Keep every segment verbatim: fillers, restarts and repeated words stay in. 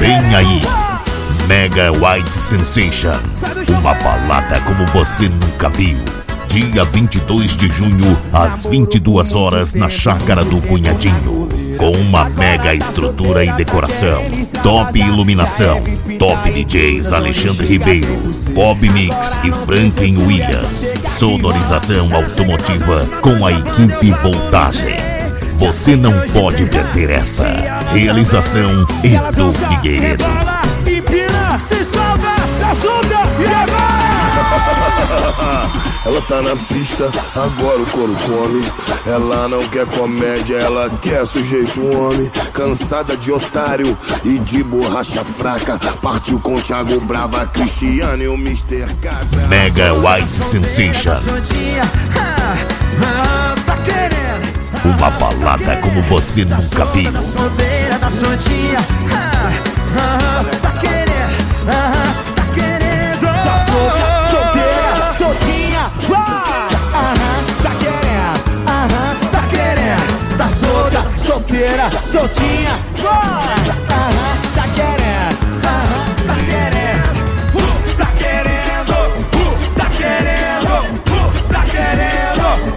Vem aí, Mega White Sensation, uma balada como você nunca viu. Dia vinte e dois de junho, às vinte e duas horas, na Chácara do Cunhadinho. Com uma mega estrutura e decoração, top iluminação, top D Js Alexandre Ribeiro, Bob Mix e Franklin William. Sonorização automotiva com a equipe Voltagem. Você não pode perder essa. Realização Edu Figueiredo. Empina, se salva, tá solta e agora? Ela tá na pista, agora o couro come. Ela não quer comédia, ela quer sujeito homem. Cansada de otário e de borracha fraca. Partiu com Thiago Brava, Cristiano e o mister Catra. Mega White Sensation, uma balada como você nunca viu. Solteira da soltinha, tá querendo, tá querendo. Tá solta, solteira, soltinha, tá querendo, tá querendo. Tá solta, solteira, soltinha, tá querendo, tá querendo, tá querendo, tá querendo, tá querendo.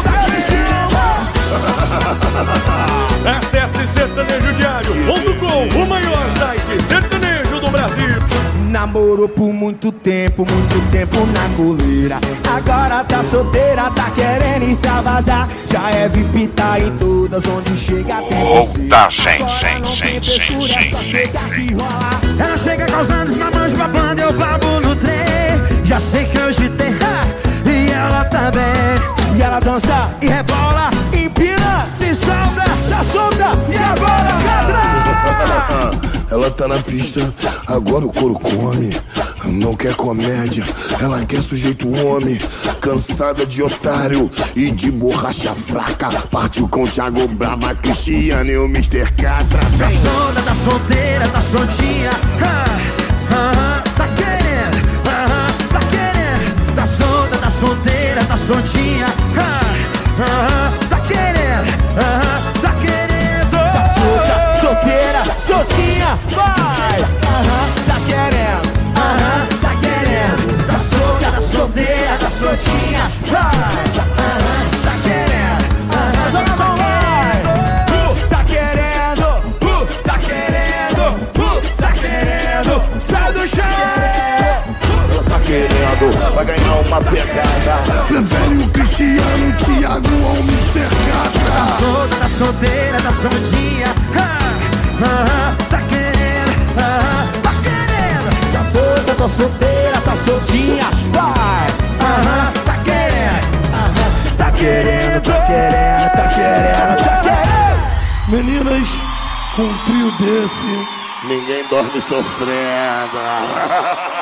Acesse sertanejo diário ponto com, o maior site sertanejo do Brasil. Namorou por muito tempo, muito tempo na coleira. Agora tá solteira, tá querendo extravasar. Já é V I P, tá em todas, onde chega tem Voltagem, sim, sim, sim, sim. Ela chega causando os mamães babando, eu babo no trem. Já sei que hoje tem, ha, e ela também. E ela dança e rebola, empina, se solta, tá solta, e agora, Catra! Ela tá na pista, agora o couro come. Não quer comédia, ela quer sujeito homem. Cansada de otário e de borracha fraca. Partiu com Thiago Brava, Cristiano e o mister Catra. Tá solta, tá solteira, tá soltinha, ah, ah, tá querendo, ah, tá querendo. Tá solta, tá solteira, tá soltinha, ah, ah, tá querendo, ah, tá querendo. Tá solta, solteira, soltinha, vai, ah, tá querendo, ah, tá querendo. Tá solta, tá solteira, tá soltinha, vai, ah, tá querendo, ah, joga a mão, vai. Uh, tá querendo, uh, tá querendo, uh, tá querendo. Sai do chão. Ela tá querendo, vai ganhar uma pegada. Prefere o Cristiano, o Thiago ao mister Catra. Tá solta, tá solteira, tá soltinha, ah, ah, tá querendo, ah, tá querendo. Tá solta, tá solteira, tá soltinha, vai, ah, tá querendo, ah, tá querendo, tá querendo, tá querendo, tá querendo. Meninas, com um trio desse, ninguém dorme sofrendo.